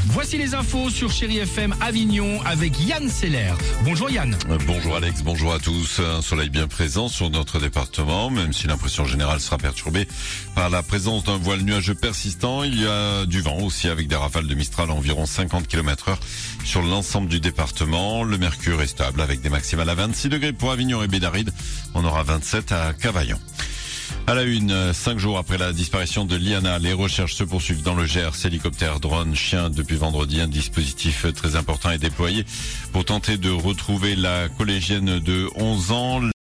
Voici les infos sur Chéri FM Avignon avec Yann Seller. Bonjour Yann. Bonjour Alex, bonjour à tous. Un soleil bien présent sur notre département, même si l'impression générale sera perturbée par la présence d'un voile nuageux persistant. Il y a du vent aussi avec des rafales de Mistral à environ 50 km/h sur l'ensemble du département. Le mercure est stable avec des maximales à 26 degrés pour Avignon et Bédaride. On aura 27 à Cavaillon. À la une, 5 jours après la disparition de Liana, les recherches se poursuivent dans le Gers. Hélicoptère, drone, chien. Depuis vendredi, un dispositif très important est déployé pour tenter de retrouver la collégienne de 11 ans.